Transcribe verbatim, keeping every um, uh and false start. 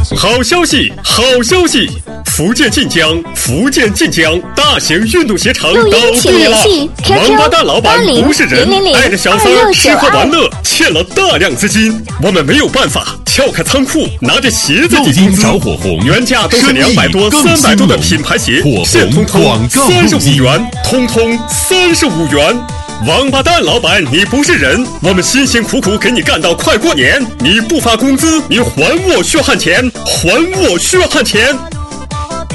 好消息，好消息！福建晋江，福建晋江大型运动鞋城倒闭了。王八蛋老板不是人，带着小三儿吃喝玩乐，欠了大量资金，我们没有办法。撬开仓库，拿着鞋子进工资， 着火红， 原价都是两百多、三百多的品牌鞋，现通通三十五元，通通三十五元。王八蛋老板，你不是人！我们辛辛苦苦给你干到快过年，你不发工资，你还我血汗钱，还我血汗钱！